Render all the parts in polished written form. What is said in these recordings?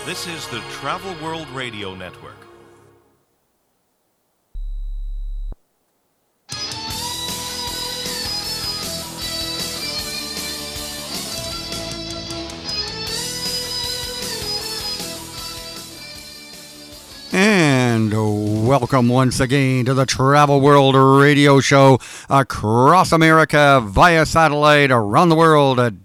This is the Travel World Radio Network. And welcome once again to the Travel World Radio Show across America via satellite around the world at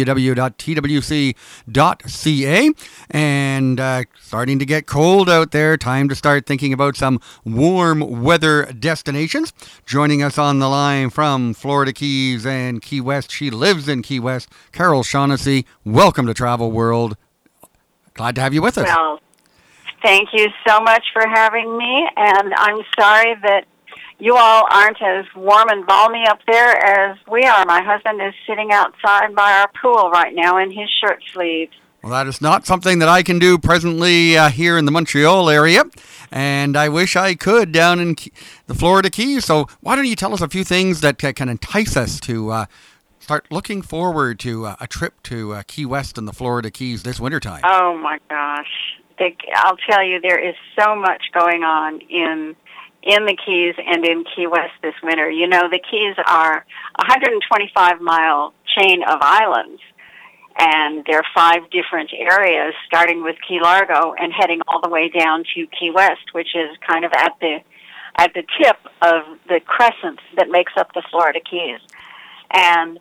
www.twc.ca. And starting to get cold out there, time to start thinking about some warm weather destinations. Joining us on the line from Florida Keys and Key West, she lives in Key West, Carol Shaughnessy. Welcome to Travel World. Glad to have you with us. Well, thank you so much for having me, and I'm sorry that you all aren't as warm and balmy up there as we are. My husband is sitting outside by our pool right now in his shirt sleeves. Well, that is not something that I can do presently here in the Montreal area, and I wish I could down in the Florida Keys. So why don't you tell us a few things that can entice us to start looking forward to a trip to Key West and the Florida Keys this wintertime? Oh, my gosh. I'll tell you, there is so much going on in the Keys and in Key West this winter. You know, the Keys are a 125-mile chain of islands, and there are 5 different areas, starting with Key Largo and heading all the way down to Key West, which is kind of at the tip of the crescent that makes up the Florida Keys. And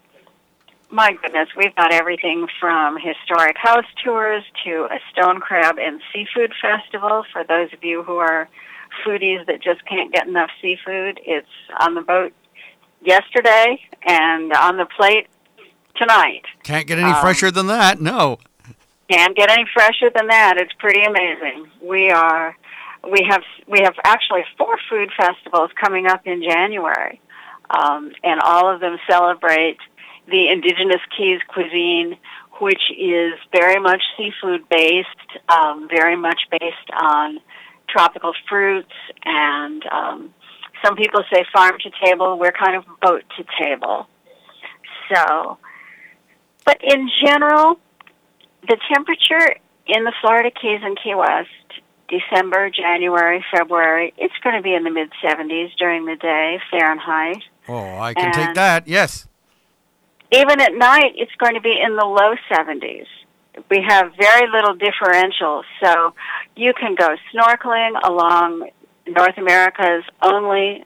my goodness, we've got everything from historic house tours to a stone crab and seafood festival. For those of you who are foodies that just can't get enough seafood, it's on the boat yesterday and on the plate tonight. Can't get any fresher than that, no. Can't get any fresher than that. It's pretty amazing. We have actually 4 food festivals coming up in January, and all of them celebrate the indigenous Keys cuisine, which is very much seafood-based, very much based on tropical fruits, and some people say farm-to-table. We're kind of boat-to-table. So, but in general, the temperature in the Florida Keys and Key West, December, January, February, it's going to be in the mid-70s during the day, Fahrenheit. Oh, I can take that, yes. Even at night, it's going to be in the low 70s. We have very little differential, so you can go snorkeling along North America's only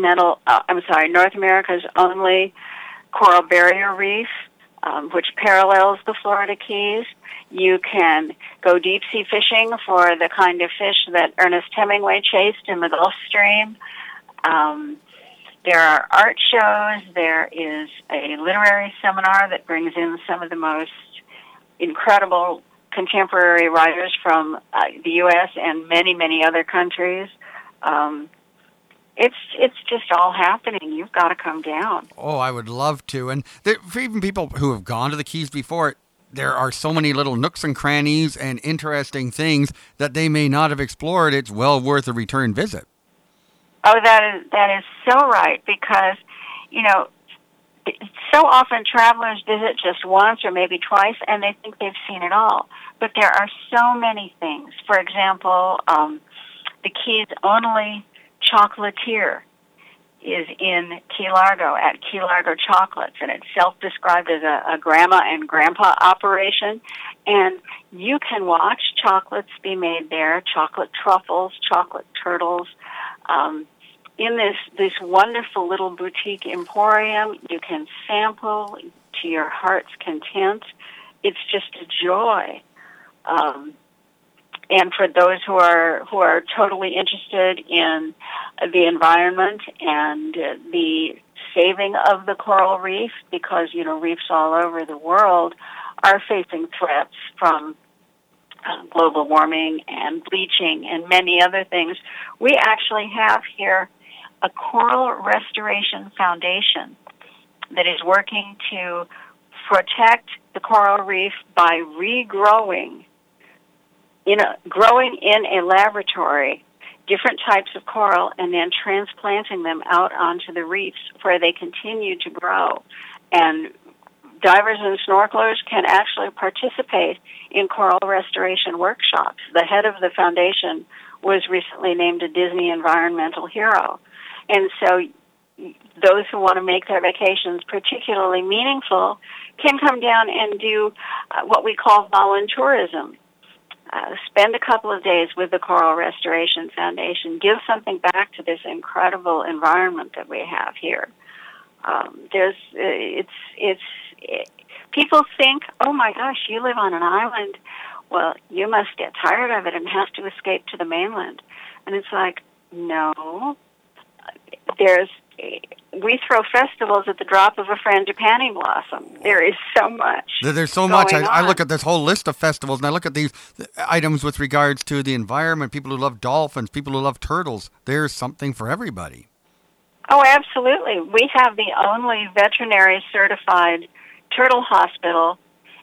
coral barrier reef, which parallels the Florida Keys. You can go deep-sea fishing for the kind of fish that Ernest Hemingway chased in the Gulf Stream. There are art shows. There is a literary seminar that brings in some of the most incredible contemporary writers from the U.S. and many, many other countries. It's just all happening. You've got to come down. Oh, I would love to. And for even people who have gone to the Keys before, there are so many little nooks and crannies and interesting things that they may not have explored. It's well worth a return visit. Oh, that is so right, because, you know, so often travelers visit just once or maybe twice, and they think they've seen it all. But there are so many things. For example, the Keys' only chocolatier is in Key Largo at Key Largo Chocolates, and it's self-described as a grandma and grandpa operation. And you can watch chocolates be made there, chocolate truffles, chocolate turtles. In this wonderful little boutique emporium, you can sample to your heart's content. It's just a joy. And for those who are totally interested in the environment and the saving of the coral reef, because, you know, reefs all over the world are facing threats from global warming and bleaching and many other things. We actually have here a Coral Restoration Foundation that is working to protect the coral reef by growing in a laboratory different types of coral and then transplanting them out onto the reefs where they continue to grow. And divers and snorkelers can actually participate in coral restoration workshops. The head of the foundation was recently named a Disney Environmental Hero. And so those who want to make their vacations particularly meaningful can come down and do what we call voluntourism. Spend a couple of days with the Coral Restoration Foundation. Give something back to this incredible environment that we have here. People think, oh my gosh, you live on an island. Well, you must get tired of it and have to escape to the mainland. And it's like, no. We throw festivals at the drop of a frangipani blossom. There is so much. There's so much. I look at this whole list of festivals, and I look at these items with regards to the environment, people who love dolphins, people who love turtles. There's something for everybody. Oh, absolutely. We have the only veterinary certified turtle hospital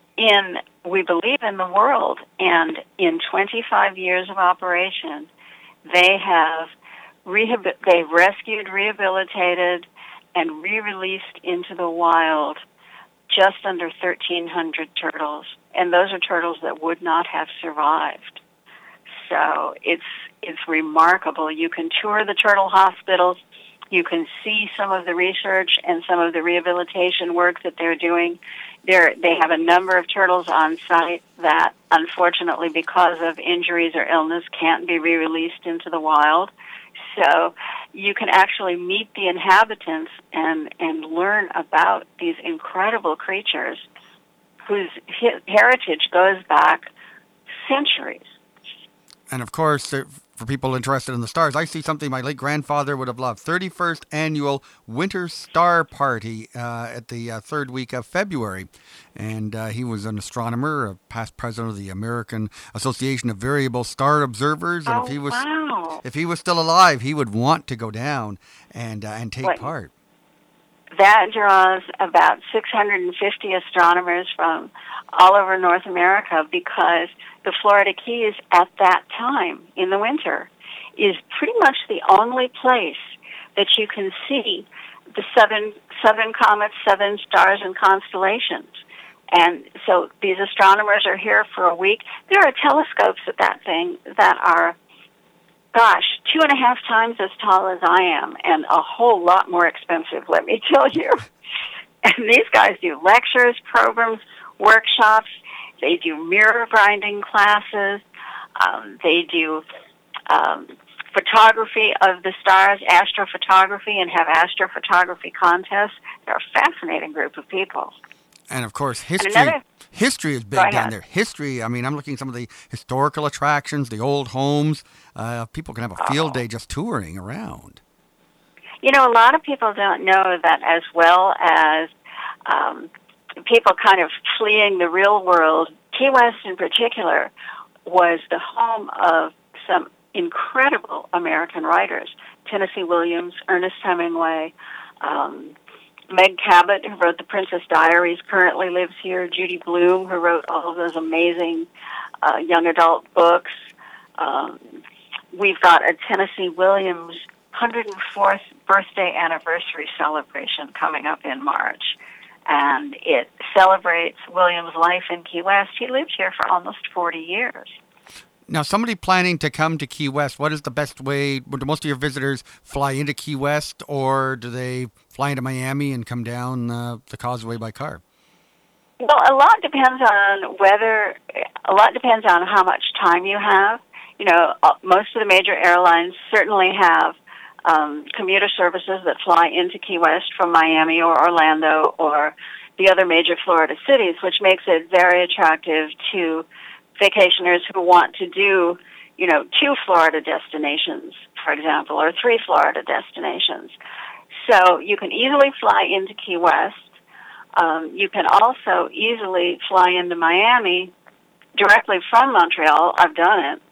we believe, in the world. And in 25 years of operation, they have they've rescued, rehabilitated, and re-released into the wild just under 1,300 turtles. And those are turtles that would not have survived. So it's remarkable. You can tour the turtle hospitals. You can see some of the research and some of the rehabilitation work that they're doing. They have a number of turtles on site that, unfortunately, because of injuries or illness, can't be re-released into the wild. So you can actually meet the inhabitants and learn about these incredible creatures whose heritage goes back centuries. And of course, for people interested in the stars, I see something my late grandfather would have loved. 31st Annual Winter Star Party at the third week of February. And he was an astronomer, a past president of the American Association of Variable Star Observers. And if he was still alive, he would want to go down and take part. That draws about 650 astronomers from all over North America, because the Florida Keys at that time in the winter is pretty much the only place that you can see the seven comets, 7 stars, and constellations. And so these astronomers are here for a week. There are telescopes at that thing that are, 2.5 times as tall as I am, and a whole lot more expensive, let me tell you. And these guys do lectures, programs, workshops. They do mirror grinding classes. They do photography of the stars, astrophotography, and have astrophotography contests. They're a fascinating group of people. And, of course, history is big down there. History, I'm looking at some of the historical attractions, the old homes. People can have a field day just touring around. A lot of people don't know that, as well as people kind of fleeing the real world. Key West, in particular, was the home of some incredible American writers. Tennessee Williams, Ernest Hemingway, Meg Cabot, who wrote The Princess Diaries, currently lives here. Judy Blume, who wrote all of those amazing young adult books. We've got a Tennessee Williams 104th birthday anniversary celebration coming up in March. And it celebrates Williams' life in Key West. He lived here for almost 40 years. Now, somebody planning to come to Key West, what is the best way? Do most of your visitors fly into Key West, or do they fly into Miami and come down the causeway by car? Well, a lot depends on how much time you have. Most of the major airlines certainly have commuter services that fly into Key West from Miami or Orlando or the other major Florida cities, which makes it very attractive to vacationers who want to do, 2 Florida destinations, for example, or 3 Florida destinations. So you can easily fly into Key West. You can also easily fly into Miami directly from Montreal. I've done it.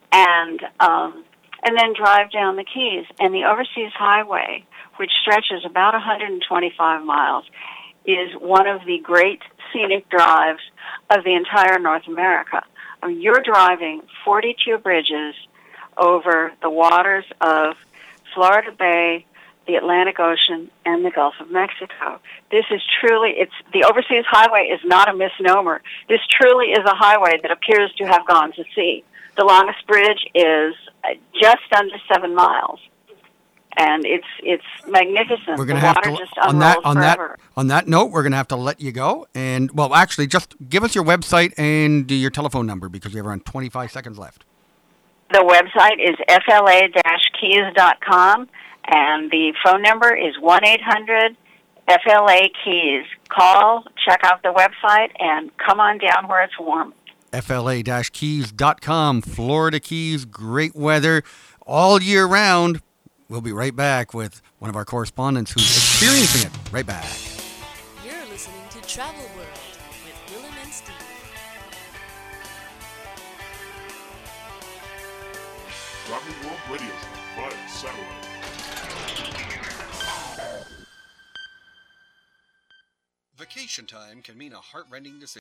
And then drive down the Keys. And the Overseas Highway, which stretches about 125 miles, is one of the great scenic drives of the entire North America. You're driving 42 bridges over the waters of Florida Bay, the Atlantic Ocean, and the Gulf of Mexico. This is truly, the Overseas Highway is not a misnomer. This truly is a highway that appears to have gone to sea. The longest bridge is just under 7 miles. And it's magnificent. We're going to have to just unrolls forever. On that note, we're going to have to let you go. And well, actually, just give us your website and your telephone number because we have around 25 seconds left. The website is fla-keys.com, and the phone number is 1-800-FLA-KEYS. Call, check out the website, and come on down where it's warm. fla-keys.com, Florida Keys, great weather all year round. We'll be right back with one of our correspondents who's experiencing it. Right back. You're listening to Travel World with Willem and Steve. Travel World Radio Show via satellite. Vacation time can mean a heart-rending decision.